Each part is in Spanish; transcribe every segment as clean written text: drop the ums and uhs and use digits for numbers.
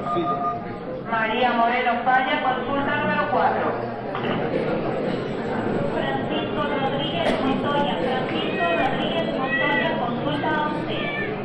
María Moreno Falla, consulta número 4. Francisco Rodríguez Montoya, consulta 11.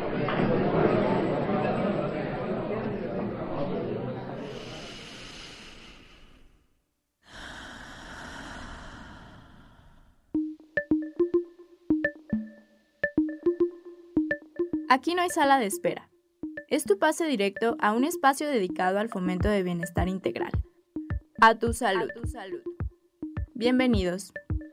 Aquí no hay sala de espera. Es tu pase directo a un espacio dedicado al fomento de bienestar integral. A tu salud. Bienvenidos.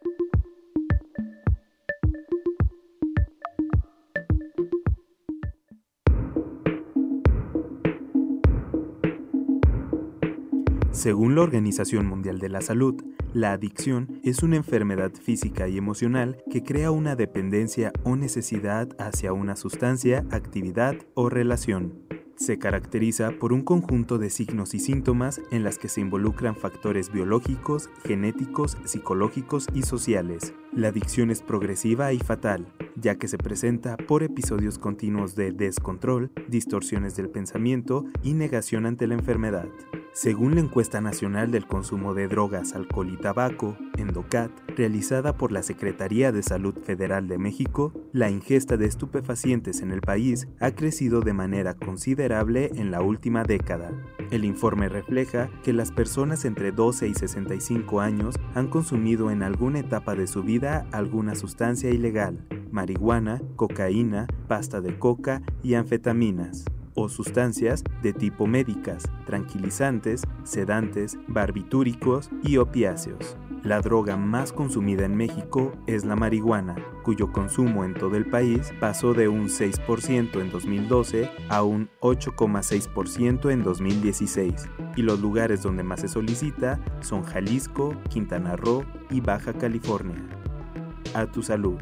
Según la Organización Mundial de la Salud, la adicción es una enfermedad física y emocional que crea una dependencia o necesidad hacia una sustancia, actividad o relación. Se caracteriza por un conjunto de signos y síntomas en las que se involucran factores biológicos, genéticos, psicológicos y sociales. La adicción es progresiva y fatal, ya que se presenta por episodios continuos de descontrol, distorsiones del pensamiento y negación ante la enfermedad. Según la Encuesta Nacional del Consumo de Drogas, Alcohol y Tabaco, Endocat, realizada por la Secretaría de Salud Federal de México, la ingesta de estupefacientes en el país ha crecido de manera considerable en la última década. El informe refleja que las personas entre 12 y 65 años han consumido en alguna etapa de su vida alguna sustancia ilegal, marihuana, cocaína, pasta de coca y anfetaminas, o sustancias de tipo médicas, tranquilizantes, sedantes, barbitúricos y opiáceos. La droga más consumida en México es la marihuana, cuyo consumo en todo el país pasó de un 6% en 2012 a un 8,6% en 2016, y los lugares donde más se solicita son Jalisco, Quintana Roo y Baja California. A tu salud.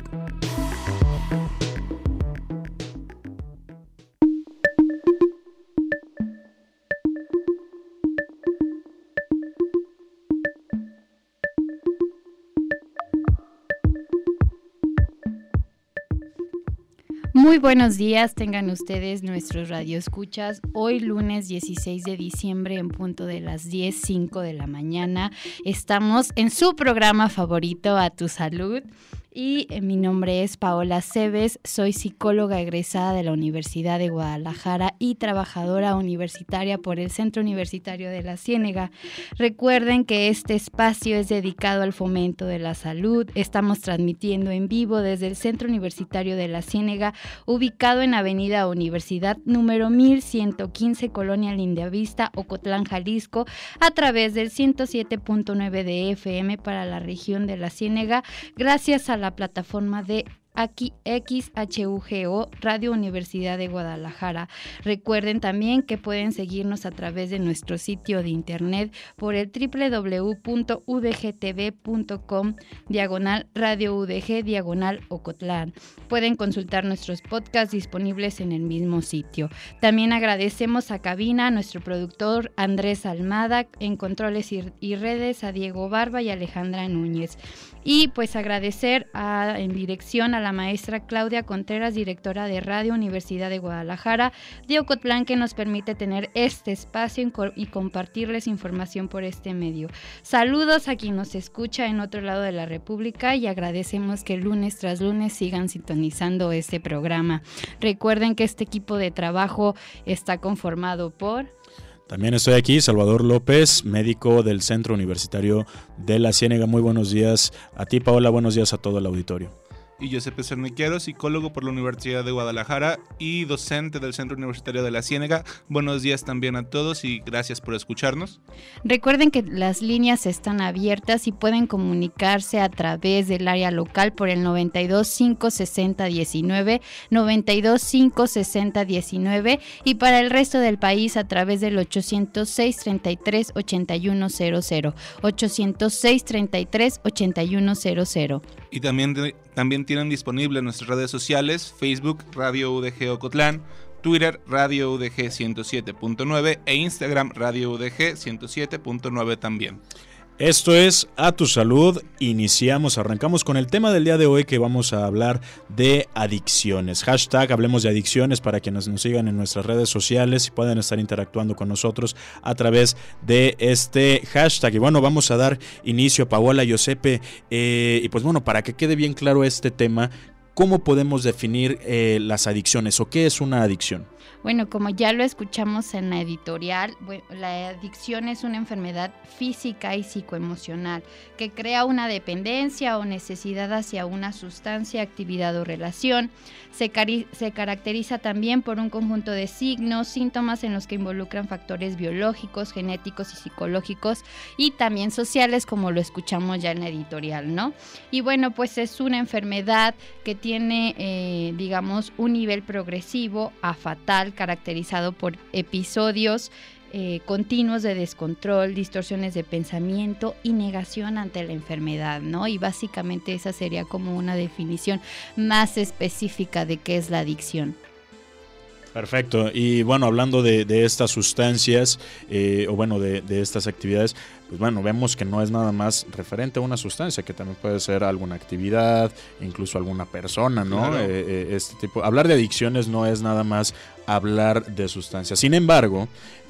Muy buenos días, tengan ustedes nuestros radioescuchas. Hoy lunes 16 de diciembre en punto de las 10:05 de la mañana. Estamos en su programa favorito, A Tu Salud. Y mi nombre es Paola Cebes, soy psicóloga egresada de la Universidad de Guadalajara y trabajadora universitaria por el Centro Universitario de la Ciénega. Recuerden que este espacio es dedicado al fomento de la salud. Estamos transmitiendo en vivo desde el Centro Universitario de la Ciénega, ubicado en Avenida Universidad número 1115, Colonia Lindavista, Ocotlán, Jalisco, a través del 107.9 de FM para la región de la Ciénega, gracias a la plataforma de XHUGO, Radio Universidad de Guadalajara. Recuerden también que pueden seguirnos a través de nuestro sitio de internet por el www.udgtv.com/Radio UDG Ocotlán. Pueden consultar nuestros podcasts disponibles en el mismo sitio. También agradecemos a cabina, a nuestro productor Andrés Almada, en controles y redes a Diego Barba y Alejandra Núñez. Y pues agradecer en dirección a la maestra Claudia Contreras, directora de Radio Universidad de Guadalajara de Ocotlán, que nos permite tener este espacio y compartirles información por este medio. Saludos a quien nos escucha en otro lado de la República y agradecemos que lunes tras lunes sigan sintonizando este programa. Recuerden que este equipo de trabajo está conformado por... También estoy aquí, Salvador López, médico del Centro Universitario de la Ciénega. Muy buenos días a ti, Paola, buenos días a todo el auditorio. Y Giuseppe Cerniquero, psicólogo por la Universidad de Guadalajara y docente del Centro Universitario de la Ciénega. Buenos días también a todos y gracias por escucharnos. Recuerden que las líneas están abiertas y pueden comunicarse a través del área local por el 92-560-19, 92-560-19 y para el resto del país a través del 806-33-8100, 806-33-8100. Y también tienen disponible nuestras redes sociales, Facebook Radio UDG Ocotlán, Twitter Radio UDG 107.9 e Instagram Radio UDG 107.9 también. Esto es A Tu Salud. Arrancamos con el tema del día de hoy, que vamos a hablar de adicciones. Hashtag Hablemos de Adicciones para quienes nos sigan en nuestras redes sociales y puedan estar interactuando con nosotros a través de este hashtag. Y bueno, vamos a dar inicio, Paola, Giuseppe, y pues bueno, para que quede bien claro este tema, ¿cómo podemos definir las adicciones o qué es una adicción? Bueno, como ya lo escuchamos en la editorial, la adicción es una enfermedad física y psicoemocional que crea una dependencia o necesidad hacia una sustancia, actividad o relación. Se caracteriza también por un conjunto de signos, síntomas en los que involucran factores biológicos, genéticos y psicológicos y también sociales, como lo escuchamos ya en la editorial, ¿no? Y bueno, pues es una enfermedad que tiene, digamos, un nivel progresivo a fatal, caracterizado por episodios continuos de descontrol, distorsiones de pensamiento y negación ante la enfermedad, ¿no? Y básicamente esa sería como una definición más específica de qué es la adicción. Perfecto. Y bueno, hablando de estas sustancias, o bueno, de estas actividades, pues bueno, vemos que no es nada más referente a una sustancia, que también puede ser alguna actividad, incluso alguna persona, ¿no? Claro. Hablar de adicciones no es nada más hablar de sustancias. Sin embargo,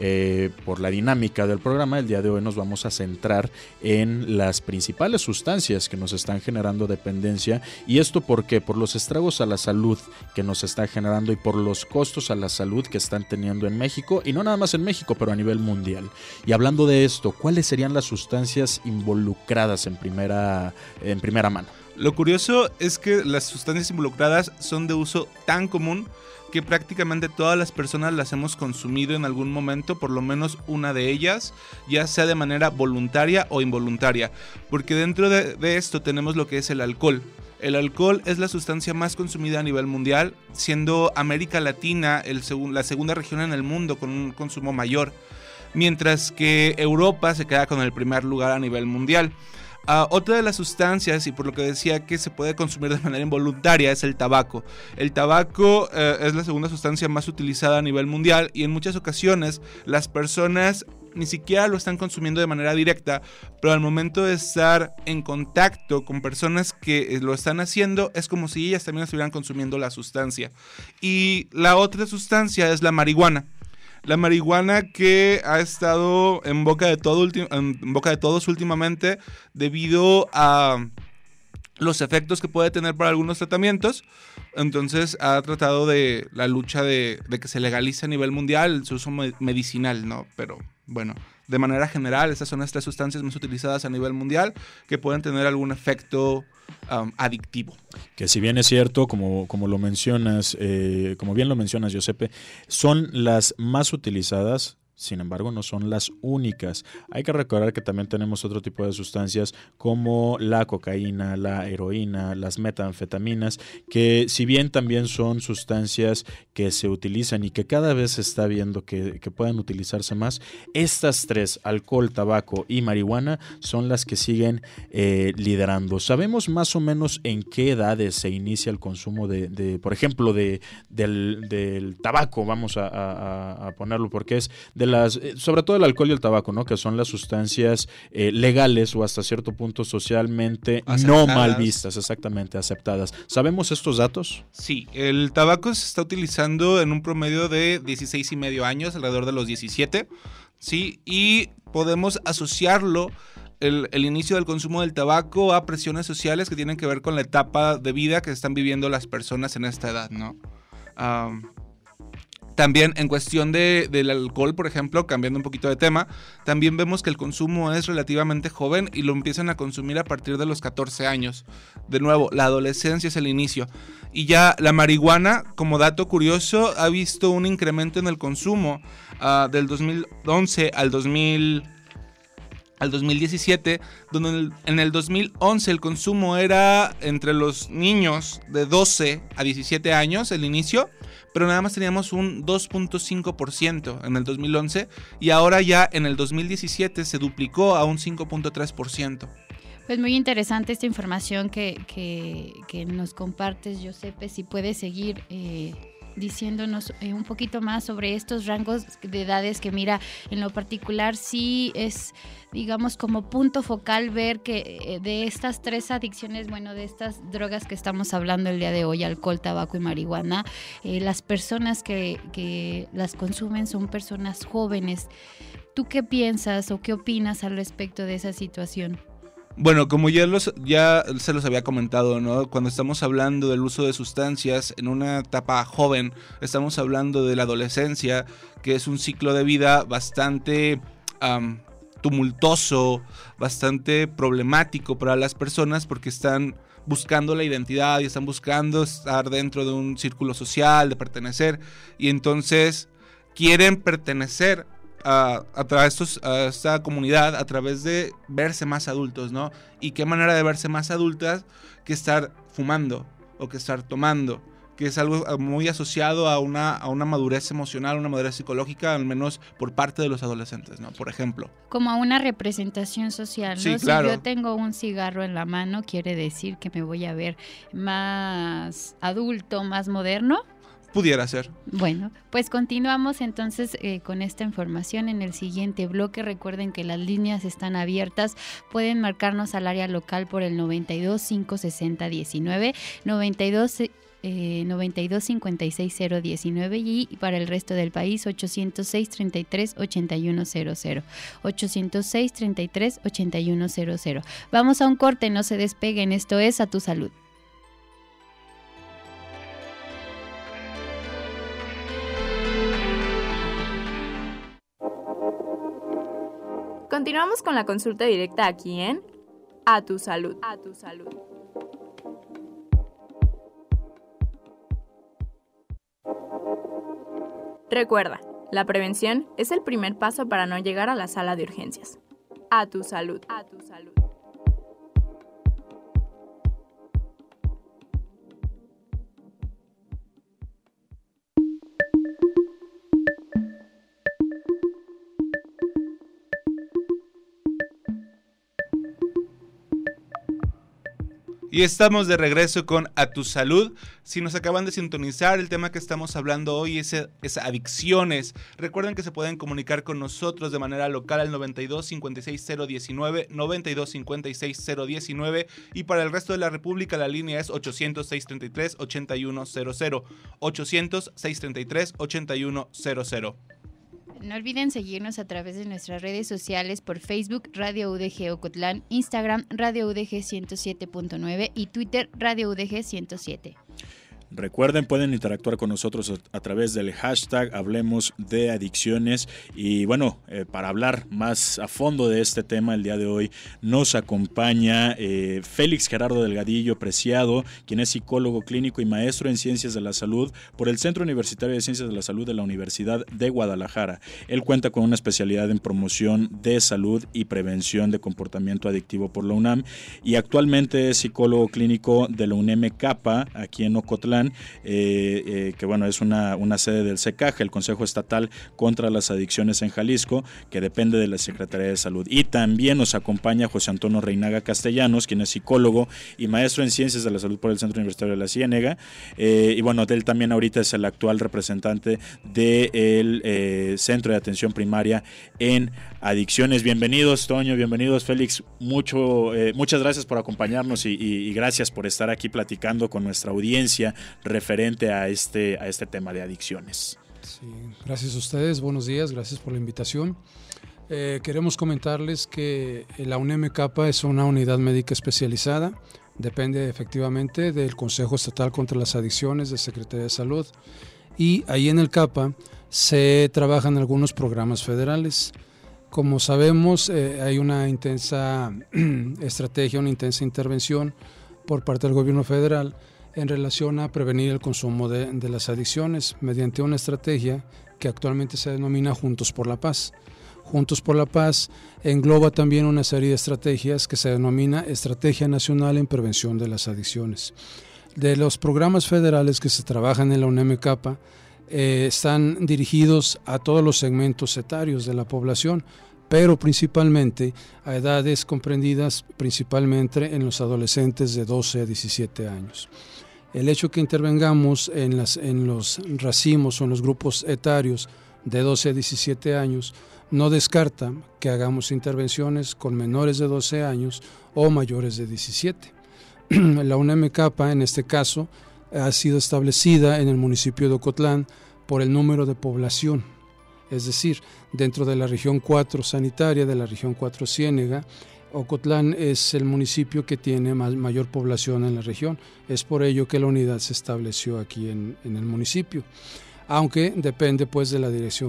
por la dinámica del programa, el día de hoy nos vamos a centrar en las principales sustancias que nos están generando dependencia. ¿Y esto por qué? Por los estragos a la salud que nos está generando y por los costos a la salud que están teniendo en México, y no nada más en México, pero a nivel mundial. Y hablando de esto, ¿cuáles serían las sustancias involucradas en primera mano? Lo curioso es que las sustancias involucradas son de uso tan común que prácticamente todas las personas las hemos consumido en algún momento, por lo menos una de ellas, ya sea de manera voluntaria o involuntaria, porque dentro de esto tenemos lo que es el alcohol. El alcohol es la sustancia más consumida a nivel mundial, siendo América Latina la segunda región en el mundo con un consumo mayor, mientras que Europa se queda con el primer lugar a nivel mundial. Otra de las sustancias, y por lo que decía que se puede consumir de manera involuntaria, es el tabaco. El tabaco es la segunda sustancia más utilizada a nivel mundial, y en muchas ocasiones las personas ni siquiera lo están consumiendo de manera directa, pero al momento de estar en contacto con personas que lo están haciendo, es como si ellas también estuvieran consumiendo la sustancia. Y la otra sustancia es la marihuana. La marihuana, que ha estado en boca de todos últimamente debido a los efectos que puede tener para algunos tratamientos. Entonces ha tratado de la lucha de que se legalice a nivel mundial su uso medicinal, ¿no? Pero bueno, de manera general, estas son las tres sustancias más utilizadas a nivel mundial que pueden tener algún efecto adictivo. Que si bien es cierto, como lo mencionas, como bien lo mencionas, Giuseppe, son las más utilizadas. Sin embargo, no son las únicas. Hay que recordar que también tenemos otro tipo de sustancias como la cocaína, la heroína, las metanfetaminas, que si bien también son sustancias que se utilizan y que cada vez se está viendo que pueden utilizarse más, estas tres, alcohol, tabaco y marihuana, son las que siguen liderando. ¿Sabemos más o menos en qué edades se inicia el consumo de por ejemplo, del tabaco? Vamos a ponerlo, porque es sobre todo el alcohol y el tabaco, ¿no? Que son las sustancias legales o hasta cierto punto socialmente aceptadas. No mal vistas, exactamente, aceptadas. ¿Sabemos estos datos? Sí, el tabaco se está utilizando en un promedio de 16,5 años, alrededor de los 17, ¿sí? Y podemos asociarlo, el inicio del consumo del tabaco, a presiones sociales que tienen que ver con la etapa de vida que están viviendo las personas en esta edad, ¿no? También en cuestión del alcohol, por ejemplo, cambiando un poquito de tema, también vemos que el consumo es relativamente joven y lo empiezan a consumir a partir de los 14 años. De nuevo, la adolescencia es el inicio. Y ya la marihuana, como dato curioso, ha visto un incremento en el consumo del 2011 al 2017, donde en el 2011 el consumo era entre los niños de 12 a 17 años, el inicio, pero nada más teníamos un 2.5% en el 2011 y ahora ya en el 2017 se duplicó a un 5.3%. Pues muy interesante esta información que nos compartes, Giuseppe. Si puedes seguir diciéndonos un poquito más sobre estos rangos de edades que, mira, en lo particular sí es, digamos, como punto focal ver que de estas 3 adicciones, bueno, de estas drogas que estamos hablando el día de hoy, alcohol, tabaco y marihuana, las personas que las consumen son personas jóvenes. ¿Tú qué piensas o qué opinas al respecto de esa situación? Bueno, como ya se los había comentado, ¿no? Cuando estamos hablando del uso de sustancias en una etapa joven, estamos hablando de la adolescencia, que es un ciclo de vida bastante tumultuoso, bastante problemático para las personas porque están buscando la identidad y están buscando estar dentro de un círculo social, de pertenecer, y entonces quieren pertenecer a esta comunidad a través de verse más adultos, ¿no? Y qué manera de verse más adultas que estar fumando o que estar tomando, que es algo muy asociado a una madurez emocional, una madurez psicológica, al menos por parte de los adolescentes, ¿no? Por ejemplo. Como a una representación social, ¿no? Sí, claro. Si yo tengo un cigarro en la mano, quiere decir que me voy a ver más adulto, más moderno. Pudiera ser. Bueno, pues continuamos entonces con esta información en el siguiente bloque. Recuerden que las líneas están abiertas. Pueden marcarnos al área local por el 92 560 19, 92 56 019 y para el resto del país 806 33 8100, 806 33 8100. Vamos a un corte, no se despeguen. Esto es A Tu Salud. Continuamos con la consulta directa aquí en A Tu Salud. A Tu Salud. Recuerda, la prevención es el primer paso para no llegar a la sala de urgencias. A Tu Salud. A Tu Salud. Y estamos de regreso con A Tu Salud. Si nos acaban de sintonizar, el tema que estamos hablando hoy es adicciones. Recuerden que se pueden comunicar con nosotros de manera local al 92 56 019, 92 56 019, y para el resto de la República la línea es 800 633 8100, 800 633 8100. No olviden seguirnos a través de nuestras redes sociales por Facebook Radio UDG Ocotlán, Instagram Radio UDG 107.9 y Twitter Radio UDG 107. Recuerden, pueden interactuar con nosotros a través del hashtag Hablemos de Adicciones. Y bueno, para hablar más a fondo de este tema, el día de hoy nos acompaña Félix Gerardo Delgadillo Preciado, quien es psicólogo clínico y maestro en Ciencias de la Salud por el Centro Universitario de Ciencias de la Salud de la Universidad de Guadalajara. Él cuenta con una especialidad en promoción de salud y prevención de comportamiento adictivo por la UNAM y actualmente es psicólogo clínico de la UNEM-CAPA aquí en Ocotlán. Que bueno, es una sede del CECAJ, el Consejo Estatal contra las Adicciones en Jalisco, que depende de la Secretaría de Salud. Y también nos acompaña José Antonio Reinaga Castellanos, quien es psicólogo y maestro en Ciencias de la Salud por el Centro Universitario de la Ciénega. Y bueno, él también ahorita es el actual representante del Centro de Atención Primaria en Adicciones. Bienvenidos, Toño, bienvenidos, Félix. Muchas gracias por acompañarnos y gracias por estar aquí platicando con nuestra audiencia referente a este tema de adicciones. Sí, gracias a ustedes, buenos días, gracias por la invitación. Queremos comentarles que la UNEM-CAPA es una unidad médica especializada, depende efectivamente del Consejo Estatal contra las Adicciones de Secretaría de Salud y ahí en el CAPA se trabajan algunos programas federales. Como sabemos, hay una intensa estrategia, una intensa intervención por parte del gobierno federal en relación a prevenir el consumo de las adicciones mediante una estrategia que actualmente se denomina Juntos por la Paz. Juntos por la Paz engloba también una serie de estrategias que se denomina Estrategia Nacional en Prevención de las Adicciones. De los programas federales que se trabajan en la UNEM-CAPA, están dirigidos a todos los segmentos etarios de la población, pero principalmente a edades comprendidas principalmente en los adolescentes de 12 a 17 años. El hecho que intervengamos en los racimos o en los grupos etarios de 12 a 17 años no descarta que hagamos intervenciones con menores de 12 años o mayores de 17. La UNEM-CAPA, en este caso, ha sido establecida en el municipio de Ocotlán por el número de población. Es decir, dentro de la región 4 sanitaria, de la región 4 Ciénega, Ocotlán es el municipio que tiene mayor población en la región. Es por ello que la unidad se estableció aquí en el municipio, aunque depende pues de la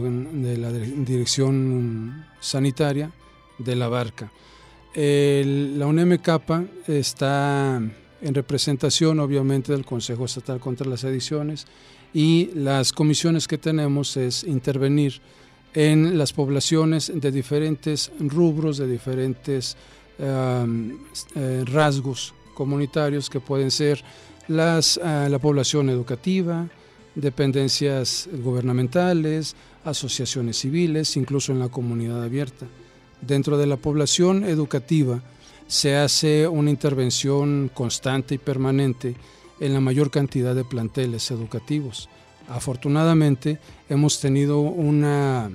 dirección sanitaria de la Barca. La UNEM-CAPA está en representación obviamente del Consejo Estatal contra las Adicciones, y las comisiones que tenemos es intervenir en las poblaciones de diferentes rubros, de diferentes rasgos comunitarios, que pueden ser la población educativa, dependencias gubernamentales, asociaciones civiles, incluso en la comunidad abierta. Dentro de la población educativa se hace una intervención constante y permanente en la mayor cantidad de planteles educativos. Afortunadamente hemos tenido una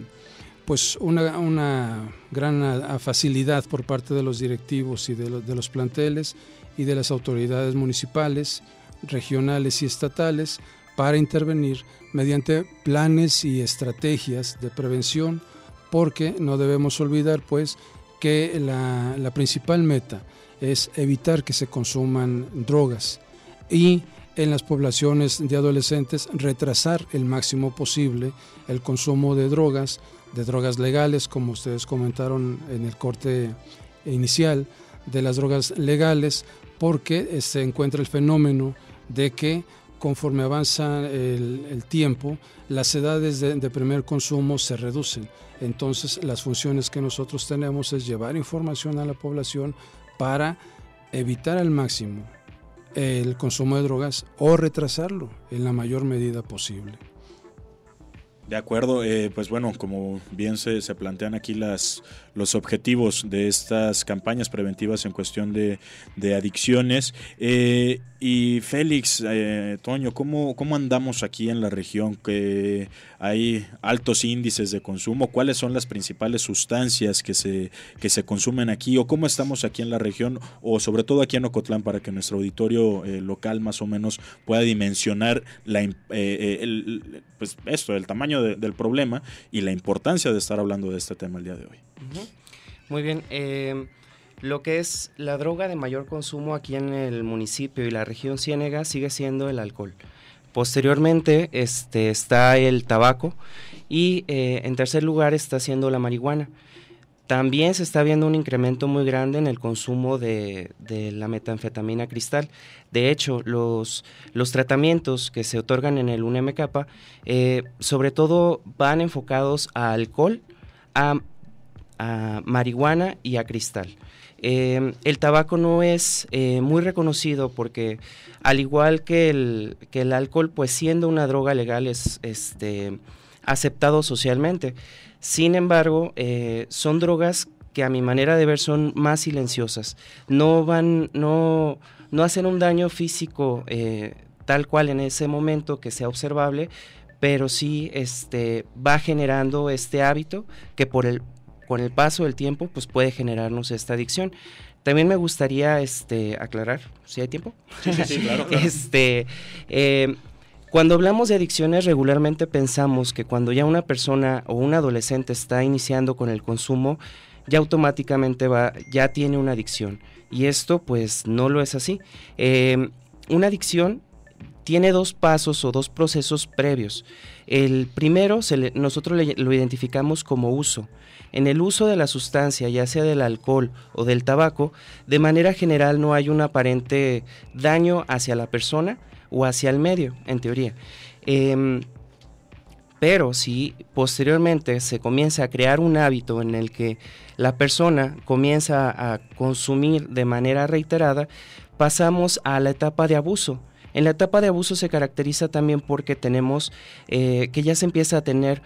gran facilidad por parte de los directivos y de los planteles y de las autoridades municipales, regionales y estatales para intervenir mediante planes y estrategias de prevención, porque no debemos olvidar pues que la principal meta es evitar que se consuman drogas, y en las poblaciones de adolescentes retrasar el máximo posible el consumo de drogas legales, como ustedes comentaron en el corte inicial, de las drogas legales, porque se encuentra el fenómeno de que conforme avanza el tiempo, las edades de primer consumo se reducen. Entonces, las funciones que nosotros tenemos es llevar información a la población para evitar al máximo el consumo de drogas o retrasarlo en la mayor medida posible. De acuerdo, pues bueno, como bien se plantean aquí los objetivos de estas campañas preventivas en cuestión de adicciones. Y Félix, Toño, ¿cómo andamos aquí en la región? Que hay altos índices de consumo. ¿Cuáles son las principales sustancias que se consumen aquí? ¿O cómo estamos aquí en la región? O sobre todo aquí en Ocotlán, para que nuestro auditorio local más o menos pueda dimensionar el tamaño del problema y la importancia de estar hablando de este tema el día de hoy. Muy bien. Lo que es la droga de mayor consumo aquí en el municipio y la región Ciénega sigue siendo el alcohol. Posteriormente está el tabaco y en tercer lugar está siendo la marihuana. También se está viendo un incremento muy grande en el consumo de la metanfetamina cristal. De hecho, los tratamientos que se otorgan en el UNEM-CAPA sobre todo van enfocados a alcohol, a marihuana y a cristal. El tabaco no es muy reconocido porque, al igual que el alcohol, pues siendo una droga legal es aceptado socialmente. Sin embargo, son drogas que a mi manera de ver son más silenciosas. No hacen un daño físico tal cual en ese momento que sea observable, pero sí va generando este hábito que con el paso del tiempo pues puede generarnos esta adicción. También me gustaría aclarar, ¿si hay tiempo? Sí, claro. Cuando hablamos de adicciones, regularmente pensamos que cuando ya una persona o un adolescente está iniciando con el consumo, ya automáticamente ya tiene una adicción. Y esto pues no lo es así. Una adicción tiene dos pasos o dos procesos previos. El primero nosotros lo identificamos como uso. En el uso de la sustancia, ya sea del alcohol o del tabaco, de manera general no hay un aparente daño hacia la persona o hacia el medio, en teoría. Pero si posteriormente se comienza a crear un hábito en el que la persona comienza a consumir de manera reiterada, pasamos a la etapa de abuso. En la etapa de abuso se caracteriza también porque tenemos que ya se empieza a tener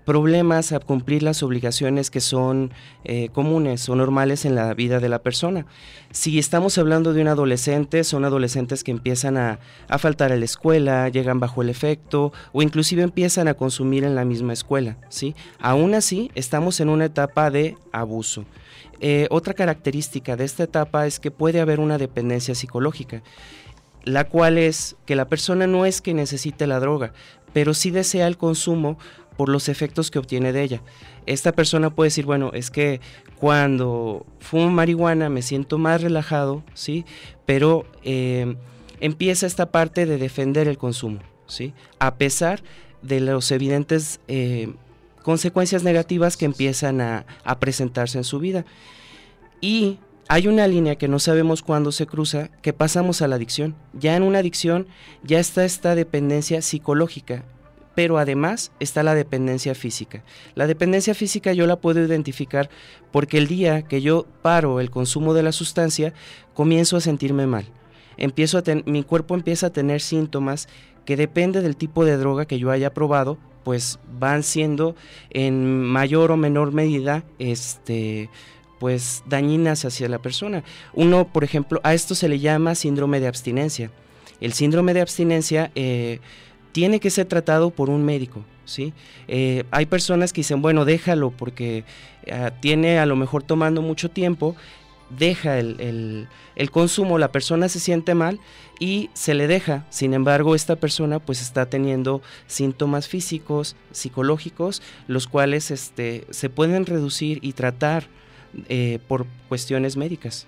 problemas a cumplir las obligaciones que son comunes o normales en la vida de la persona. Si estamos hablando de un adolescente, son adolescentes que empiezan a faltar a la escuela, llegan bajo el efecto o inclusive empiezan a consumir en la misma escuela, ¿sí? Aún así, estamos en una etapa de abuso. Otra característica de esta etapa es que puede haber una dependencia psicológica, la cual es que la persona no es que necesite la droga, pero sí desea el consumo por los efectos que obtiene de ella. Esta persona puede decir, bueno, es que cuando fumo marihuana me siento más relajado, ¿sí? Pero empieza esta parte de defender el consumo, ¿sí? A pesar de los evidentes consecuencias negativas que empiezan a presentarse en su vida. Y hay una línea que no sabemos cuándo se cruza, que pasamos a la adicción. Ya en una adicción ya está esta dependencia psicológica, pero además está la dependencia física. La dependencia física yo la puedo identificar porque el día que yo paro el consumo de la sustancia, comienzo a sentirme mal. Mi cuerpo empieza a tener síntomas que depende del tipo de droga que yo haya probado, pues van siendo en mayor o menor medida pues dañinas hacia la persona. Uno, por ejemplo, a esto se le llama síndrome de abstinencia. El síndrome de abstinencia tiene que ser tratado por un médico, ¿sí? Hay personas que dicen, bueno, déjalo porque tiene a lo mejor tomando mucho tiempo, deja el consumo, la persona se siente mal y se le deja. Sin embargo, esta persona pues está teniendo síntomas físicos, psicológicos, los cuales se pueden reducir y tratar por cuestiones médicas.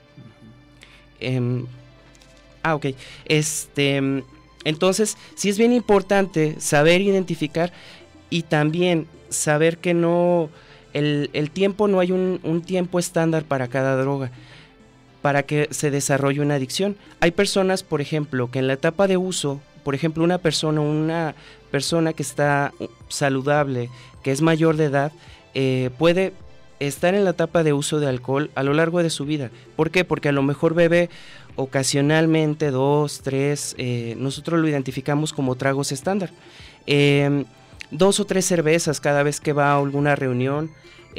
Ok. Entonces, sí es bien importante saber identificar y también saber que no, el tiempo, no hay un tiempo estándar para cada droga, para que se desarrolle una adicción. Hay personas, por ejemplo, que en la etapa de uso, por ejemplo, una persona que está saludable, que es mayor de edad, puede estar en la etapa de uso de alcohol a lo largo de su vida. ¿Por qué? Porque a lo mejor bebe ocasionalmente 2, 3, nosotros lo identificamos como tragos estándar, 2 o 3 cervezas cada vez que va a alguna reunión,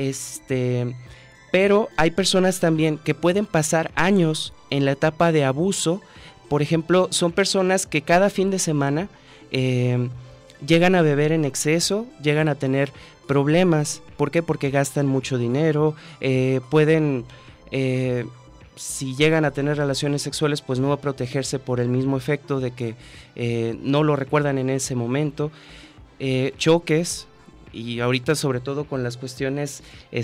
pero hay personas también que pueden pasar años en la etapa de abuso. Por ejemplo, son personas que cada fin de semana llegan a beber en exceso, llegan a tener problemas. ¿Por qué? Porque gastan mucho dinero, pueden, si llegan a tener relaciones sexuales, pues no va a protegerse por el mismo efecto de que no lo recuerdan en ese momento, choques, y ahorita sobre todo con las cuestiones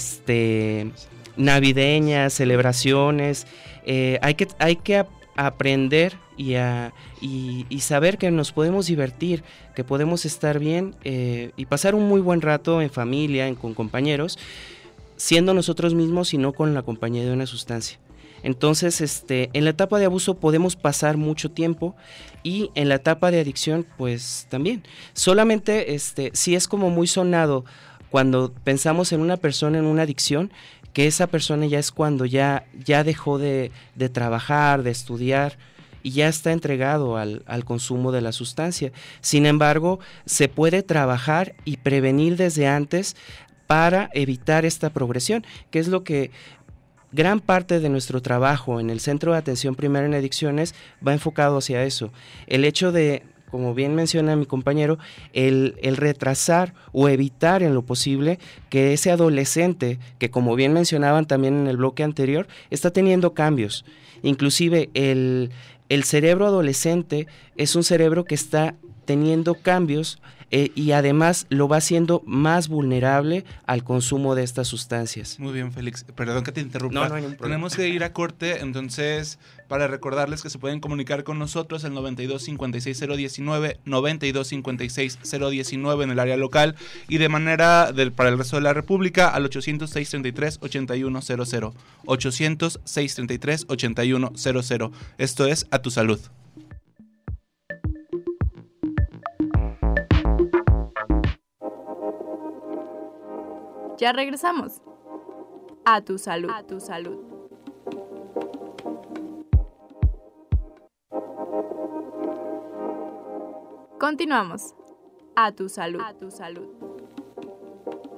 navideñas, celebraciones, hay que aprender y saber que nos podemos divertir, que podemos estar bien y pasar un muy buen rato en familia, con compañeros, siendo nosotros mismos y no con la compañía de una sustancia. Entonces, en la etapa de abuso podemos pasar mucho tiempo y en la etapa de adicción, pues también. Solamente, sí es como muy sonado cuando pensamos en una persona en una adicción, que esa persona ya es cuando ya dejó de trabajar, de estudiar y ya está entregado al consumo de la sustancia. Sin embargo, se puede trabajar y prevenir desde antes para evitar esta progresión, que es lo que gran parte de nuestro trabajo en el Centro de Atención Primaria en Adicciones va enfocado hacia eso. El hecho de, como bien menciona mi compañero, el retrasar o evitar en lo posible que ese adolescente, que como bien mencionaban también en el bloque anterior, está teniendo cambios. Inclusive el cerebro adolescente es un cerebro que está teniendo cambios y además lo va haciendo más vulnerable al consumo de estas sustancias. Muy bien, Félix. Perdón que te interrumpa. No hay ningún problema. Tenemos que ir a corte, entonces, para recordarles que se pueden comunicar con nosotros al 9256-019, 9256-019 en el área local y de manera para el resto de la República al 800-633-8100. 800-633-8100. Esto es A Tu Salud. Ya regresamos. A tu salud. A tu salud. Continuamos. A tu salud. A tu salud.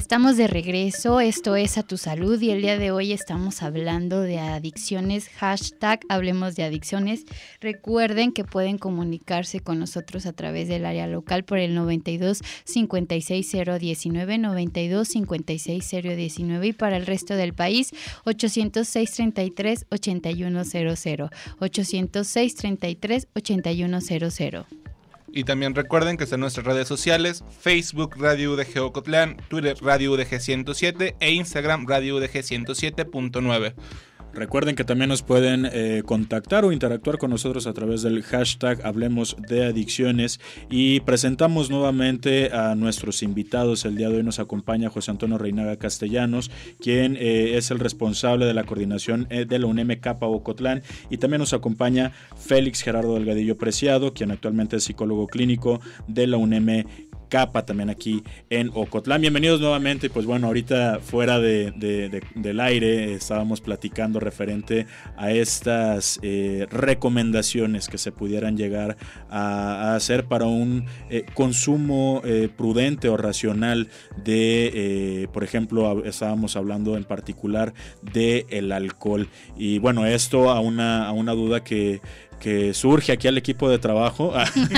Estamos de regreso, esto es A Tu Salud y el día de hoy estamos hablando de adicciones, #Hablemos de Adicciones. Recuerden que pueden comunicarse con nosotros a través del área local por el 92 56 019, 92 56 019 y para el resto del país 806 33 8100, 806 33 8100. Y también recuerden que están nuestras redes sociales, Facebook Radio UDG Ocotlán, Twitter Radio UDG 107 e Instagram Radio UDG 107.9. Recuerden que también nos pueden contactar o interactuar con nosotros a través del #Hablemos de Adicciones y presentamos nuevamente a nuestros invitados. El día de hoy nos acompaña José Antonio Reinaga Castellanos, quien es el responsable de la coordinación de la UNEM Capa Ocotlán, y también nos acompaña Félix Gerardo Delgadillo Preciado, quien actualmente es psicólogo clínico de la UNEM Capa, también aquí en Ocotlán. Bienvenidos nuevamente. Pues bueno, ahorita fuera del aire estábamos platicando referente a estas recomendaciones que se pudieran llegar a hacer para un consumo prudente o racional de, por ejemplo, estábamos hablando en particular del alcohol. Y bueno, esto a una duda que surge aquí al equipo de trabajo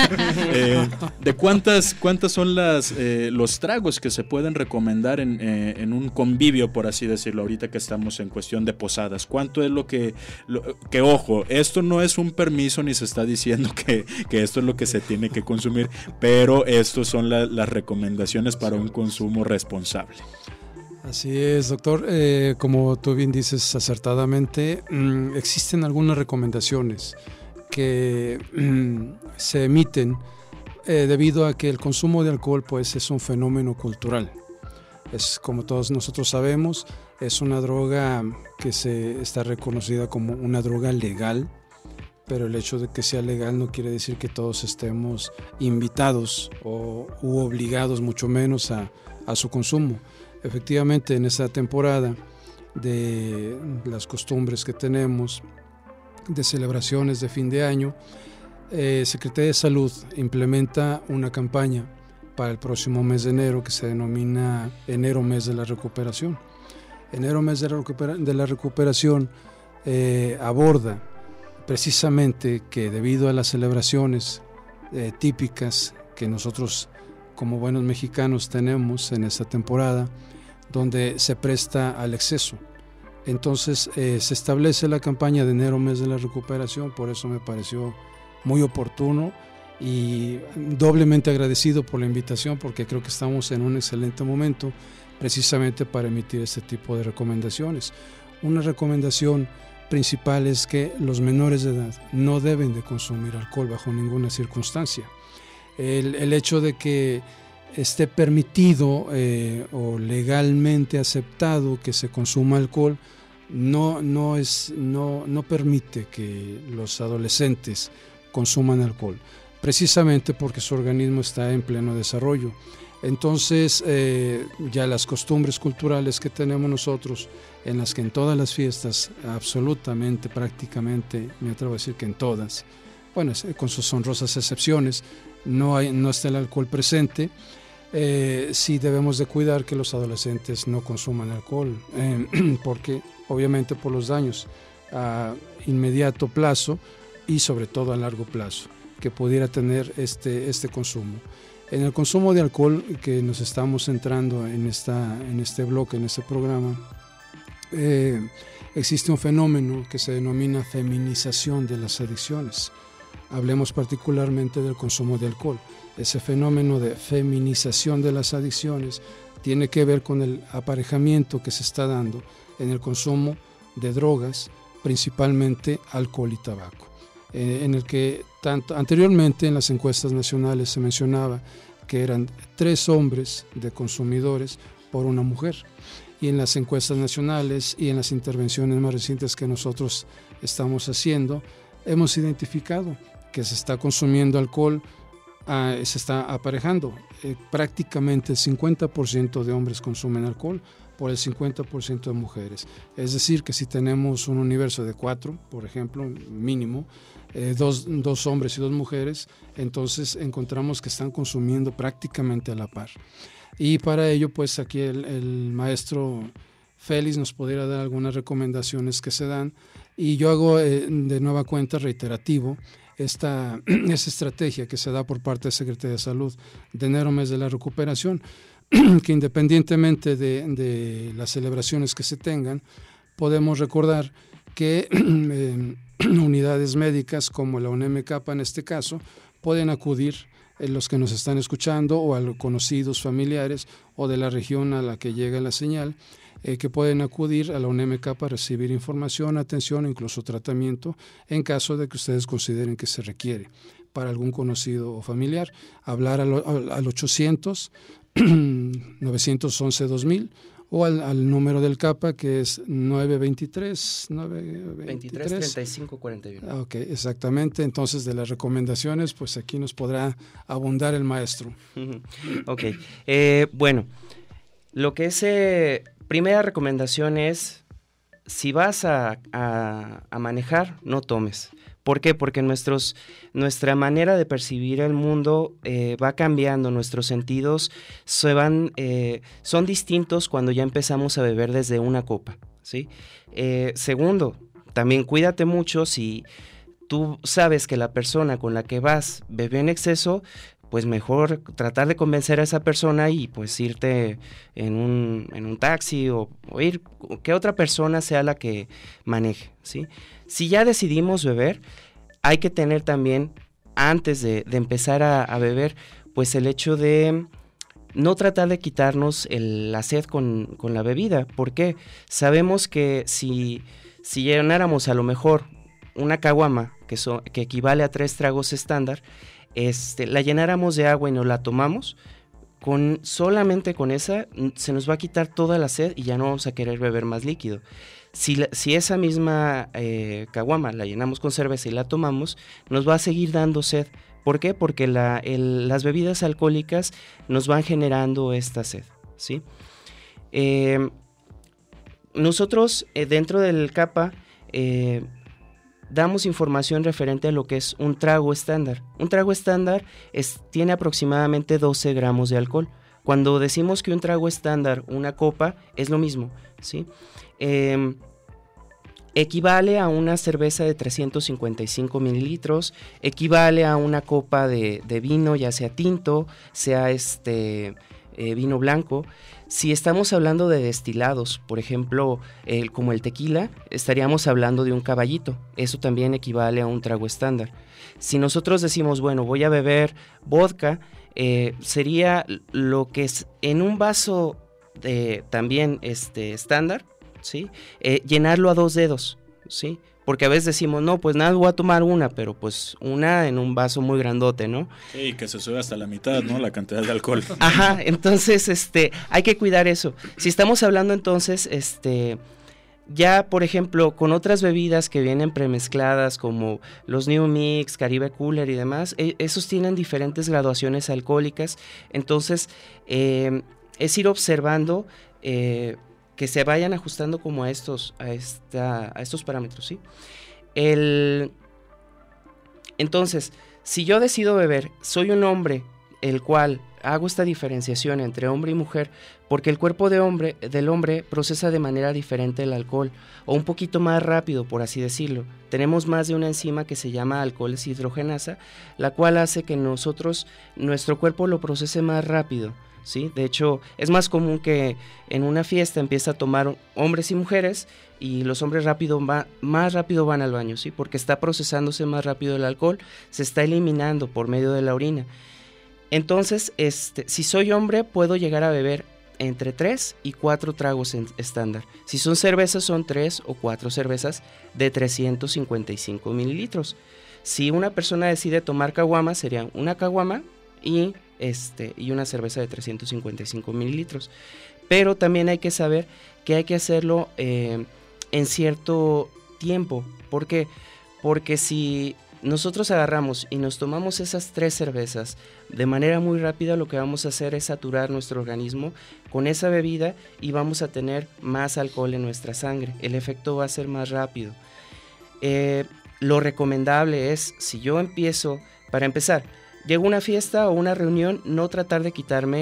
de cuántas son los tragos que se pueden recomendar en un convivio, por así decirlo, ahorita que estamos en cuestión de posadas. ¿Cuánto es lo que ojo, esto no es un permiso ni se está diciendo que esto es lo que se tiene que consumir, pero estos son las recomendaciones para un consumo responsable? Así es, doctor. Como tú bien dices acertadamente, existen algunas recomendaciones que se emiten debido a que el consumo de alcohol pues es un fenómeno cultural. Es, como todos nosotros sabemos, es una droga que se está reconocida como una droga legal, pero el hecho de que sea legal no quiere decir que todos estemos invitados u obligados, mucho menos a su consumo. Efectivamente, en esta temporada de las costumbres que tenemos, de celebraciones de fin de año, Secretaría de Salud implementa una campaña para el próximo mes de enero que se denomina Enero Mes de la Recuperación. Enero Mes de la Recuperación aborda precisamente que debido a las celebraciones típicas que nosotros como buenos mexicanos tenemos en esta temporada, donde se presta al exceso. Entonces se establece la campaña de Enero Mes de la Recuperación, por eso me pareció muy oportuno y doblemente agradecido por la invitación, porque creo que estamos en un excelente momento precisamente para emitir este tipo de recomendaciones. Una recomendación principal es que los menores de edad no deben de consumir alcohol bajo ninguna circunstancia. El hecho de que esté permitido o legalmente aceptado que se consuma alcohol no permite que los adolescentes consuman alcohol, precisamente porque su organismo está en pleno desarrollo. Entonces ya las costumbres culturales que tenemos nosotros, en las que en todas las fiestas, absolutamente, prácticamente, me atrevo a decir que en todas, bueno, con sus honrosas excepciones, no está el alcohol presente. Sí debemos de cuidar que los adolescentes no consuman alcohol, porque obviamente por los daños a inmediato plazo y sobre todo a largo plazo que pudiera tener este consumo. En el consumo de alcohol que nos estamos centrando en este bloque, en este programa, existe un fenómeno que se denomina feminización de las adicciones. Hablemos particularmente del consumo de alcohol. Ese fenómeno de feminización de las adicciones tiene que ver con el aparejamiento que se está dando en el consumo de drogas, principalmente alcohol y tabaco. En el que anteriormente en las encuestas nacionales se mencionaba que eran 3 hombres de consumidores por una mujer. Y en las encuestas nacionales y en las intervenciones más recientes que nosotros estamos haciendo, hemos identificado que se está consumiendo alcohol, se está aparejando. Prácticamente el 50% de hombres consumen alcohol por el 50% de mujeres. Es decir, que si tenemos un universo de 4, por ejemplo, mínimo, 2 hombres y 2 mujeres, entonces encontramos que están consumiendo prácticamente a la par. Y para ello, pues aquí el maestro Félix nos pudiera dar algunas recomendaciones que se dan. Y yo hago de nueva cuenta reiterativo esa estrategia que se da por parte de Secretaría de Salud de enero, mes de la recuperación, que independientemente de las celebraciones que se tengan, podemos recordar que unidades médicas como la UNEM-CAPA en este caso pueden acudir los que nos están escuchando o a los conocidos familiares o de la región a la que llega la señal, que pueden acudir a la UNEM-CAPA a recibir información, atención e incluso tratamiento en caso de que ustedes consideren que se requiere para algún conocido o familiar. Hablar al 800 911 2000 o al número del CAPA, que es 923 35 41. Ok, exactamente. Entonces, de las recomendaciones, pues aquí nos podrá abundar el maestro. Ok, bueno, lo que es primera recomendación es, si vas a manejar, no tomes. ¿Por qué? Porque nuestra manera de percibir el mundo va cambiando, nuestros sentidos son distintos cuando ya empezamos a beber desde una copa, ¿sí? Segundo, también cuídate mucho si tú sabes que la persona con la que vas bebió en exceso, pues mejor tratar de convencer a esa persona y pues irte en un taxi o ir, que otra persona sea la que maneje, ¿sí? Si ya decidimos beber, hay que tener también, antes de empezar a beber, pues el hecho de no tratar de quitarnos la sed con la bebida. ¿Por qué? Sabemos que si llenáramos a lo mejor una caguama, que equivale a 3 tragos estándar, la llenáramos de agua y nos la tomamos, solamente con esa se nos va a quitar toda la sed y ya no vamos a querer beber más líquido. Si esa misma caguama la llenamos con cerveza y la tomamos, nos va a seguir dando sed. ¿Por qué? Porque las bebidas alcohólicas nos van generando esta sed, ¿sí? Nosotros dentro del CAPA damos información referente a lo que es un trago estándar. Un trago estándar tiene aproximadamente 12 gramos de alcohol. Cuando decimos que un trago estándar, una copa, es lo mismo, ¿sí? Equivale a una cerveza de 355 mililitros, equivale a una copa de vino, ya sea tinto, sea vino blanco. Si estamos hablando de destilados, por ejemplo, como el tequila, estaríamos hablando de un caballito. Eso también equivale a un trago estándar. Si nosotros decimos, bueno, voy a beber vodka, sería lo que es en un vaso también estándar, ¿sí? Llenarlo a 2 dedos, ¿sí? Porque a veces decimos, no, pues nada, voy a tomar una, pero pues una en un vaso muy grandote, ¿no? Sí, que se sube hasta la mitad, ¿no? La cantidad de alcohol. Ajá, entonces, hay que cuidar eso. Si estamos hablando entonces, ya, por ejemplo, con otras bebidas que vienen premezcladas, como los New Mix, Caribe Cooler y demás, esos tienen diferentes graduaciones alcohólicas, entonces, es ir observando, que se vayan ajustando como a estos parámetros, ¿sí? Entonces, si yo decido beber, soy un hombre el cual hago esta diferenciación entre hombre y mujer, porque el cuerpo del hombre procesa de manera diferente el alcohol, o un poquito más rápido, por así decirlo. Tenemos más de una enzima que se llama alcoholes hidrogenasa, la cual hace que nuestro cuerpo lo procese más rápido, ¿sí? De hecho, es más común que en una fiesta empiece a tomar hombres y mujeres y los hombres más rápido van al baño, ¿sí? Porque está procesándose más rápido el alcohol, se está eliminando por medio de la orina. Entonces, si soy hombre, puedo llegar a beber entre 3 y 4 tragos estándar. Si son cervezas, son 3 o 4 cervezas de 355 mililitros. Si una persona decide tomar caguama, sería una caguama y una cerveza de 355 mililitros. Pero también hay que saber que hay que hacerlo en cierto tiempo. ¿Por qué? Porque si nosotros agarramos y nos tomamos esas 3 cervezas de manera muy rápida, lo que vamos a hacer es saturar nuestro organismo con esa bebida y vamos a tener más alcohol en nuestra sangre. El efecto va a ser más rápido. Lo recomendable es, si yo empiezo, para empezar, llego a una fiesta o una reunión, no tratar de quitarme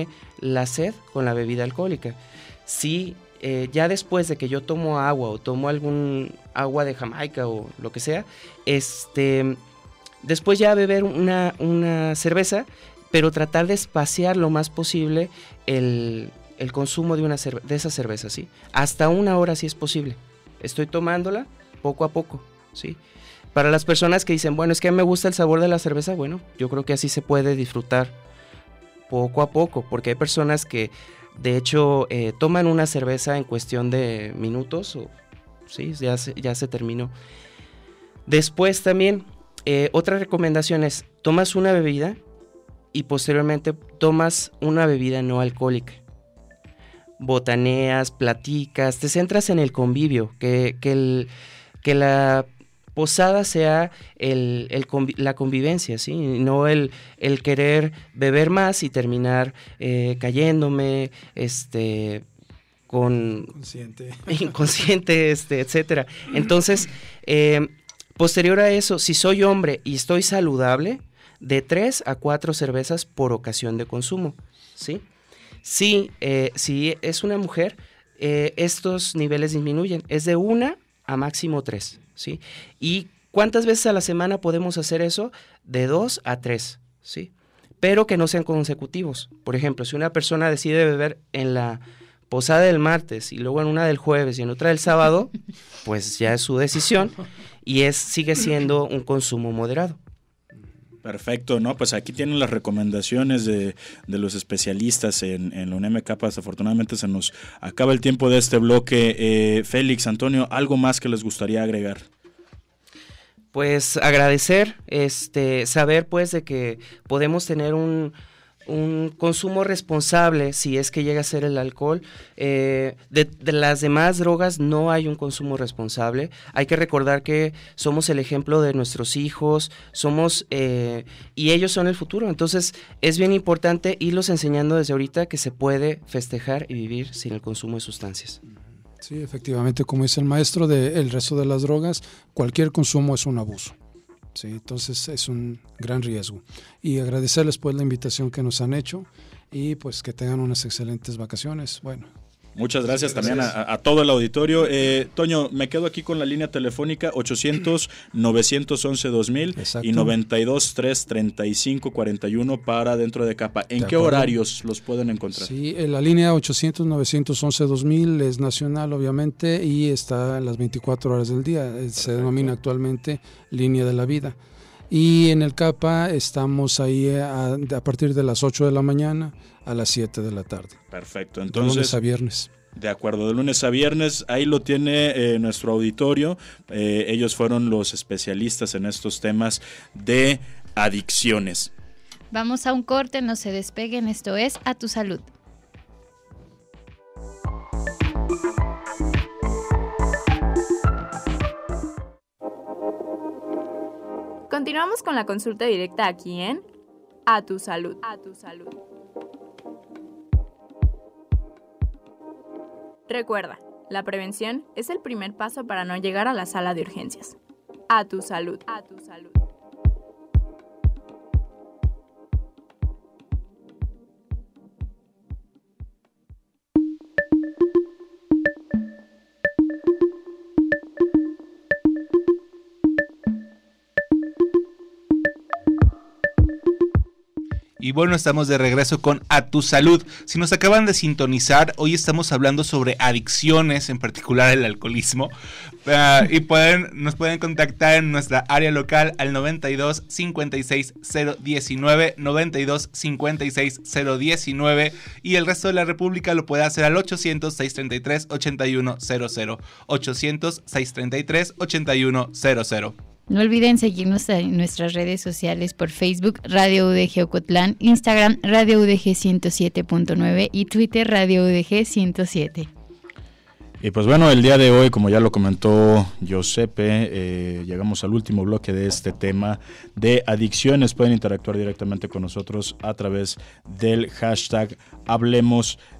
la sed con la bebida alcohólica. Si ya después de que yo tomo agua o tomo algún agua de Jamaica o lo que sea, después ya beber una cerveza, pero tratar de espaciar lo más posible el consumo de esa cerveza, ¿sí? Hasta 1 hora si es posible. Estoy tomándola poco a poco, ¿sí? Para las personas que dicen, bueno, es que me gusta el sabor de la cerveza, bueno, yo creo que así se puede disfrutar poco a poco, porque hay personas que de hecho toman una cerveza en cuestión de minutos, sí, ya se terminó. Después también, otra recomendación es, tomas una bebida y posteriormente tomas una bebida no alcohólica. Botaneas, platicas, te centras en el convivio, que la posada sea la convivencia, ¿sí? No el querer beber más y terminar cayéndome, inconsciente, etcétera. Entonces, posterior a eso, si soy hombre y estoy saludable, de 3 a 4 cervezas por ocasión de consumo, ¿sí? Si es una mujer, estos niveles disminuyen, es de 1 a máximo 3, ¿sí? ¿Y cuántas veces a la semana podemos hacer eso? De 2 a 3, ¿sí? Pero que no sean consecutivos. Por ejemplo, si una persona decide beber en la posada del martes y luego en una del jueves y en otra del sábado, pues ya es su decisión y sigue siendo un consumo moderado. Perfecto, ¿no? Pues aquí tienen las recomendaciones de los especialistas en la UNEM-CAPA. Desafortunadamente se nos acaba el tiempo de este bloque. Félix, Antonio, ¿algo más que les gustaría agregar? Pues agradecer, saber pues de que podemos tener un consumo responsable si es que llega a ser el alcohol. De las demás drogas no hay un consumo responsable. Hay que recordar que somos el ejemplo de nuestros hijos, y ellos son el futuro. Entonces es bien importante irlos enseñando desde ahorita que se puede festejar y vivir sin el consumo de sustancias. Sí, efectivamente, como dice el maestro, del resto de las drogas, cualquier consumo es un abuso. Sí, entonces es un gran riesgo. Y agradecerles pues la invitación que nos han hecho y pues que tengan unas excelentes vacaciones. Bueno. Muchas gracias también a todo el auditorio. Toño, me quedo aquí con la línea telefónica 800-911-2000 y 92-335-41 para Dentro de Capa. ¿En qué horarios los pueden encontrar? Sí, la línea 800-911-2000 es nacional obviamente y está en las 24 horas del día. Se denomina actualmente Línea de la Vida. Y en el CAPA estamos ahí a partir de las 8 de la mañana a las 7 de la tarde. Perfecto, entonces. De lunes a viernes. De acuerdo, de lunes a viernes, ahí lo tiene nuestro auditorio. Ellos fueron los especialistas en estos temas de adicciones. Vamos a un corte, no se despeguen, esto es A Tu Salud. Continuamos con la consulta directa aquí en A Tu Salud. A Tu Salud. Recuerda, la prevención es el primer paso para no llegar a la sala de urgencias. A Tu Salud. A Tu Salud. Y bueno, estamos de regreso con A Tu Salud. Si nos acaban de sintonizar, hoy estamos hablando sobre adicciones, en particular el alcoholismo. Y nos pueden contactar en nuestra área local al 92 56 019, 92 56 019, y el resto de la República lo puede hacer al 800 633 8100, 800 633 8100. No olviden seguirnos en nuestras redes sociales por Facebook, Radio UDG Ocotlán, Instagram, Radio UDG 107.9 y Twitter, Radio UDG 107. Y pues bueno, el día de hoy, como ya lo comentó Giuseppe, llegamos al último bloque de este tema de adicciones. Pueden interactuar directamente con nosotros a través del hashtag Hablemos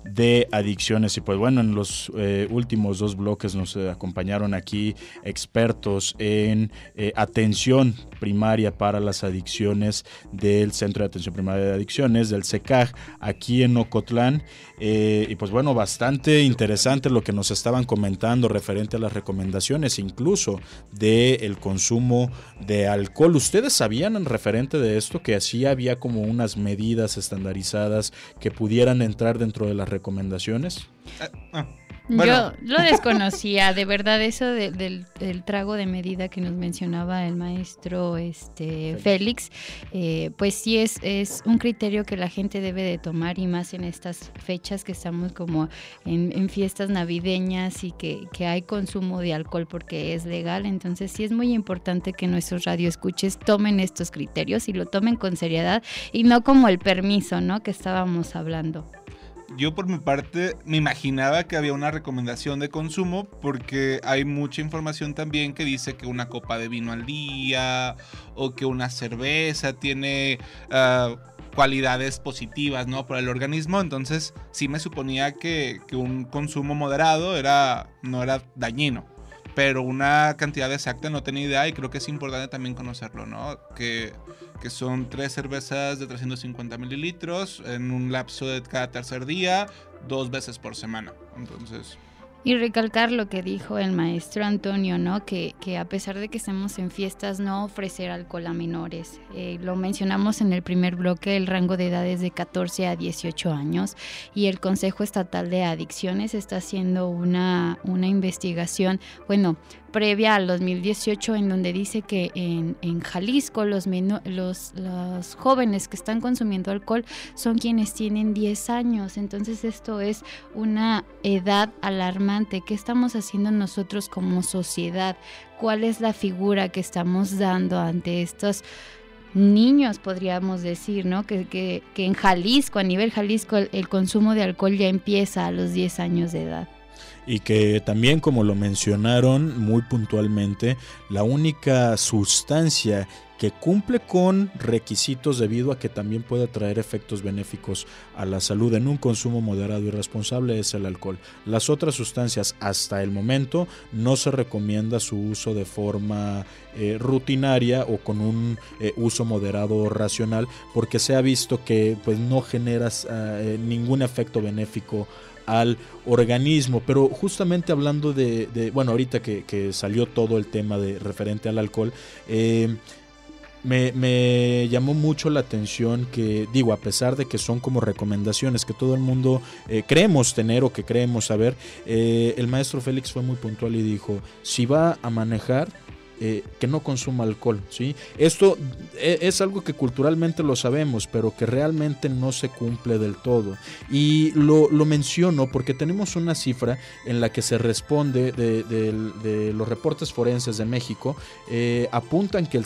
de adicciones. Y pues bueno, en los últimos 2 bloques nos acompañaron aquí expertos en atención primaria para las adicciones del Centro de Atención Primaria de Adicciones, del CECAG, aquí en Ocotlán. Y pues bueno, bastante interesante lo que nos estaban comentando referente a las recomendaciones, incluso del consumo de alcohol. ¿Ustedes sabían en referente de esto que así había como unas medidas estandarizadas que pudieran entrar dentro de las recomendaciones? Bueno. Yo lo desconocía, de verdad, eso del trago de medida que nos mencionaba el maestro Félix, pues sí es un criterio que la gente debe de tomar, y más en estas fechas que estamos como en fiestas navideñas y que hay consumo de alcohol porque es legal. Entonces sí es muy importante que nuestros radioescuches tomen estos criterios y lo tomen con seriedad y no como el permiso, ¿no?, que estábamos hablando. Yo por mi parte me imaginaba que había una recomendación de consumo porque hay mucha información también que dice que una copa de vino al día o que una cerveza tiene cualidades positivas, ¿no?, para el organismo. Entonces sí me suponía que un consumo moderado no era dañino, pero una cantidad exacta no tenía idea, y creo que es importante también conocerlo, ¿no? Que son 3 cervezas de 350 mililitros en un lapso de cada tercer día, 2 veces por semana. Entonces... Y recalcar lo que dijo el maestro Antonio, ¿no? Que a pesar de que estemos en fiestas, no ofrecer alcohol a menores. Lo mencionamos en el primer bloque, el rango de edad es de 14 a 18 años, y el Consejo Estatal de Adicciones está haciendo una investigación, previa al 2018, en donde dice que en Jalisco los jóvenes que están consumiendo alcohol son quienes tienen 10 años. Entonces esto es una edad alarmante. ¿Qué estamos haciendo nosotros como sociedad? ¿Cuál es la figura que estamos dando ante estos niños, podríamos decir, ¿no? Que en Jalisco, a nivel Jalisco, el consumo de alcohol ya empieza a los 10 años de edad. Y que también, como lo mencionaron muy puntualmente, la única sustancia que cumple con requisitos debido a que también puede traer efectos benéficos a la salud en un consumo moderado y responsable es el alcohol. Las otras sustancias, hasta el momento, no se recomienda su uso de forma rutinaria o con un uso moderado o racional, porque se ha visto que pues no genera ningún efecto benéfico al organismo. Pero justamente hablando de ahorita que salió todo el tema de referente al alcohol, me llamó mucho la atención que, a pesar de que son como recomendaciones que todo el mundo creemos tener o que creemos saber, el maestro Félix fue muy puntual y dijo, si va a manejar, que no consuma alcohol, ¿sí? Esto es algo que culturalmente lo sabemos, pero que realmente no se cumple del todo. Y lo menciono porque tenemos una cifra en la que se responde de los reportes forenses de México, apuntan que el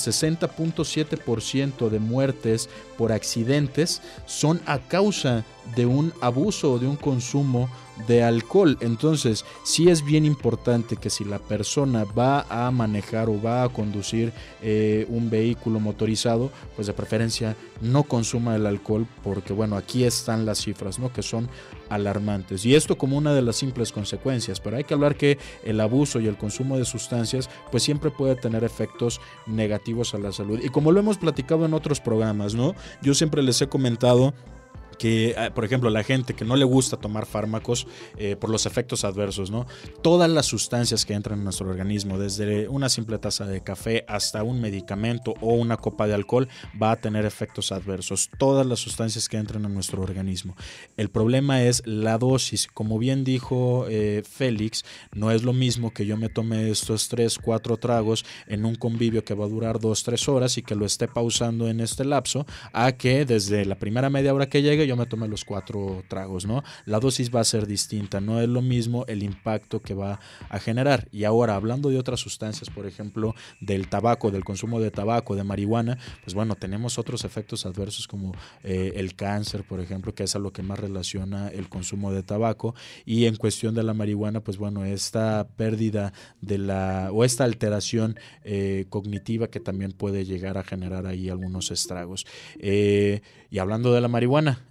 60.7% de muertes por accidentes son a causa de un abuso o de un consumo de alcohol. Entonces sí es bien importante que si la persona va a manejar o va a conducir un vehículo motorizado, pues de preferencia no consuma el alcohol, porque aquí están las cifras, ¿no?, que son alarmantes, y esto como una de las simples consecuencias. Pero hay que hablar que el abuso y el consumo de sustancias pues siempre puede tener efectos negativos a la salud, y como lo hemos platicado en otros programas, ¿no?, yo siempre les he comentado que, por ejemplo, la gente que no le gusta tomar fármacos por los efectos adversos, ¿no? Todas las sustancias que entran en nuestro organismo, desde una simple taza de café hasta un medicamento o una copa de alcohol, va a tener efectos adversos. Todas las sustancias que entran en nuestro organismo. El problema es la dosis. Como bien dijo Félix, no es lo mismo que yo me tome estos 3-4 tragos en un convivio que va a durar 2-3 horas y que lo esté pausando en este lapso, a que desde la primera media hora que llegue yo me tomé los 4 tragos, ¿no? La dosis va a ser distinta, no es lo mismo el impacto que va a generar. Y ahora, hablando de otras sustancias, por ejemplo, del tabaco, del consumo de tabaco, de marihuana, pues tenemos otros efectos adversos como el cáncer, por ejemplo, que es a lo que más relaciona el consumo de tabaco. Y en cuestión de la marihuana, pues esta pérdida o esta alteración cognitiva que también puede llegar a generar ahí algunos estragos. Y hablando de la marihuana,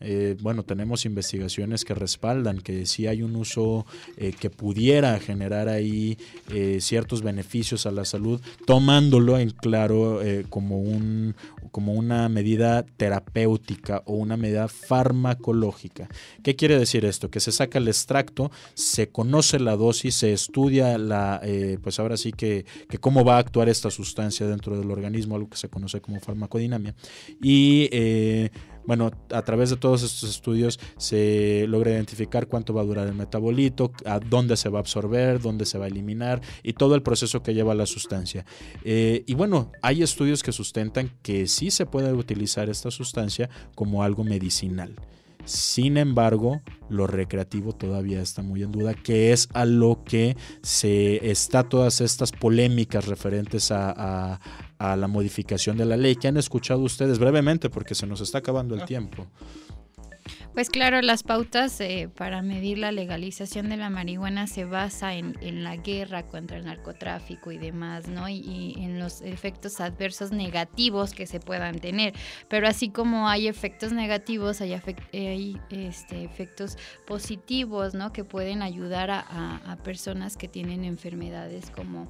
Bueno, tenemos investigaciones que respaldan que sí hay un uso que pudiera generar ahí ciertos beneficios a la salud, tomándolo en claro como una medida terapéutica o una medida farmacológica. ¿Qué quiere decir esto? Que se saca el extracto, se conoce la dosis, se estudia pues ahora sí que cómo va a actuar esta sustancia dentro del organismo, algo que se conoce como farmacodinamia. Y bueno, a través de todos estos estudios se logra identificar cuánto va a durar el metabolito, a dónde se va a absorber, dónde se va a eliminar y todo el proceso que lleva la sustancia. Y bueno, hay estudios que sustentan que sí se puede utilizar esta sustancia como algo medicinal. Sin embargo, lo recreativo todavía está muy en duda, que es a lo que se está todas estas polémicas referentes a la modificación de la ley. ¿Qué han escuchado ustedes brevemente? Porque se nos está acabando el tiempo. Pues claro, las pautas para medir la legalización de la marihuana se basa en la guerra contra el narcotráfico y demás, ¿no? Y en los efectos adversos negativos que se puedan tener. Pero así como hay efectos negativos, hay efectos positivos, ¿no? Que pueden ayudar a personas que tienen enfermedades como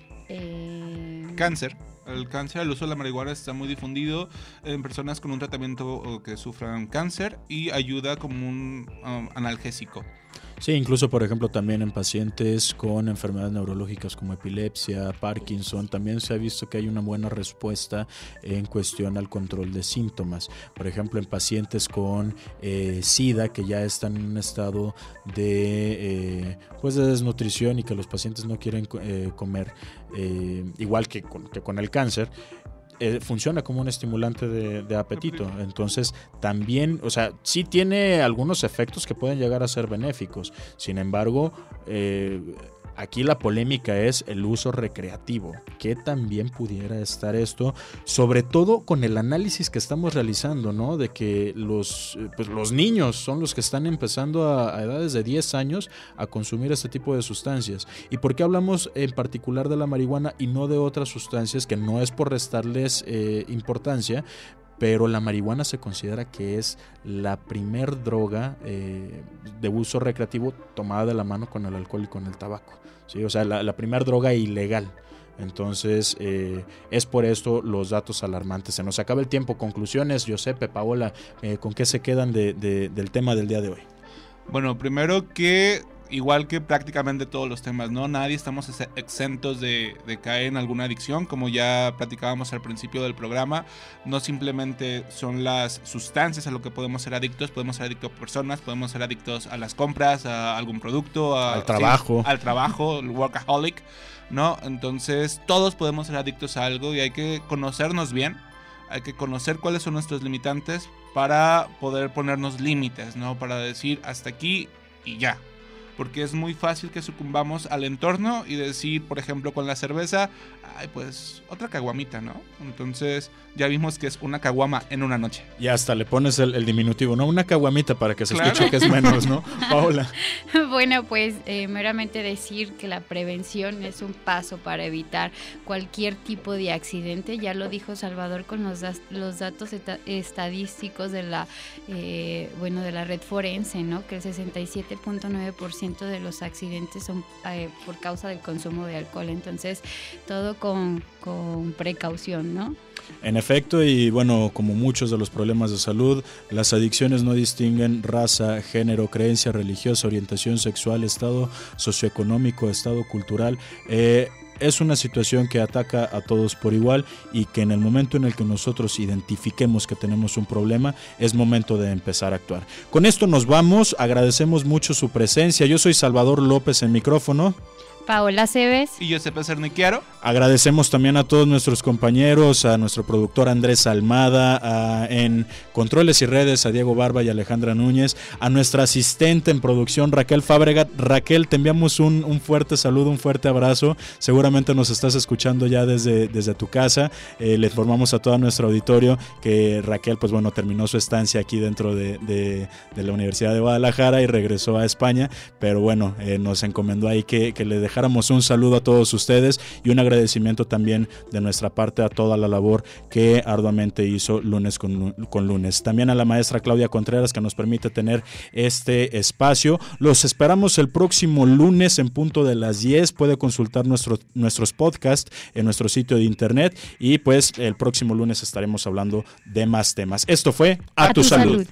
cáncer. El cáncer, el uso de la marihuana está muy difundido en personas con un tratamiento que sufran cáncer y ayuda como un analgésico. Sí, incluso por ejemplo también en pacientes con enfermedades neurológicas como epilepsia, Parkinson, también se ha visto que hay una buena respuesta en cuestión al control de síntomas. Por ejemplo, en pacientes con SIDA, que ya están en un estado de desnutrición y que los pacientes no quieren comer, igual que con el cáncer, funciona como un estimulante de apetito. Entonces también, o sea, sí tiene algunos efectos que pueden llegar a ser benéficos. Sin embargo, aquí la polémica es el uso recreativo. ¿Qué también pudiera estar esto? Sobre todo con el análisis que estamos realizando, ¿no? De que los niños son los que están empezando a edades de 10 años a consumir este tipo de sustancias. ¿Y por qué hablamos en particular de la marihuana y no de otras sustancias? Que no es por restarles importancia, pero la marihuana se considera que es la primer droga de uso recreativo tomada de la mano con el alcohol y con el tabaco, ¿sí? O sea, la primer droga ilegal. Entonces, es por esto los datos alarmantes. Se nos acaba el tiempo. Conclusiones, Giuseppe, Paola, ¿con qué se quedan del tema del día de hoy? Bueno, primero que igual que prácticamente todos los temas, ¿no? Nadie estamos exentos de caer en alguna adicción, como ya platicábamos al principio del programa. No simplemente son las sustancias a lo que podemos ser adictos a personas, podemos ser adictos a las compras, a algún producto, al trabajo. Sí, al trabajo, el workaholic, ¿no? Entonces todos podemos ser adictos a algo y hay que conocernos bien, hay que conocer cuáles son nuestros limitantes para poder ponernos límites, ¿no? Para decir hasta aquí y ya. Porque es muy fácil que sucumbamos al entorno y decir, por ejemplo, con la cerveza, ay, pues otra caguamita, ¿no? Entonces ya vimos que es una caguama en una noche. Y hasta le pones el diminutivo, ¿no? Una caguamita para que se escuche que es menos, ¿no? Paola. Bueno, pues meramente decir que la prevención es un paso para evitar cualquier tipo de accidente. Ya lo dijo Salvador con los datos estadísticos de la red forense, ¿no? Que el 67.9% de los accidentes son por causa del consumo de alcohol. Entonces, todo con precaución, ¿no? En efecto, y bueno, como muchos de los problemas de salud, las adicciones no distinguen raza, género, creencia religiosa, orientación sexual, estado socioeconómico, estado cultural. Es una situación que ataca a todos por igual y que en el momento en el que nosotros identifiquemos que tenemos un problema, es momento de empezar a actuar. Con esto nos vamos, agradecemos mucho su presencia. Yo soy Salvador López en micrófono. Paola Cebes y Giuseppe Cernichiaro. Agradecemos también a todos nuestros compañeros, a nuestro productor Andrés Almada, en Controles y Redes, a Diego Barba y Alejandra Núñez, a nuestra asistente en producción Raquel Fábregat. Raquel, te enviamos un fuerte saludo, un fuerte abrazo. Seguramente nos estás escuchando ya desde tu casa. Le informamos a todo nuestro auditorio que Raquel, pues bueno, terminó su estancia aquí dentro de la Universidad de Guadalajara y regresó a España, pero bueno, nos encomendó ahí que le dejamos dejáramos un saludo a todos ustedes y un agradecimiento también de nuestra parte a toda la labor que arduamente hizo Lunes con Lunes. También a la maestra Claudia Contreras, que nos permite tener este espacio. Los esperamos el próximo lunes en punto de las 10. Puede consultar nuestros podcasts en nuestro sitio de internet y pues el próximo lunes estaremos hablando de más temas. Esto fue A Tu Salud.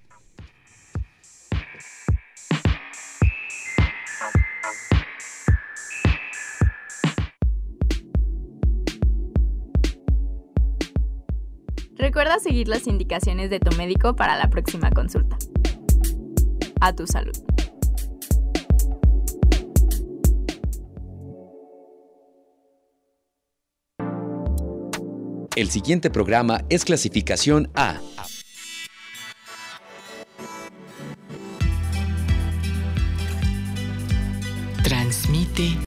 Recuerda seguir las indicaciones de tu médico para la próxima consulta. A Tu Salud. El siguiente programa es clasificación A. Transmite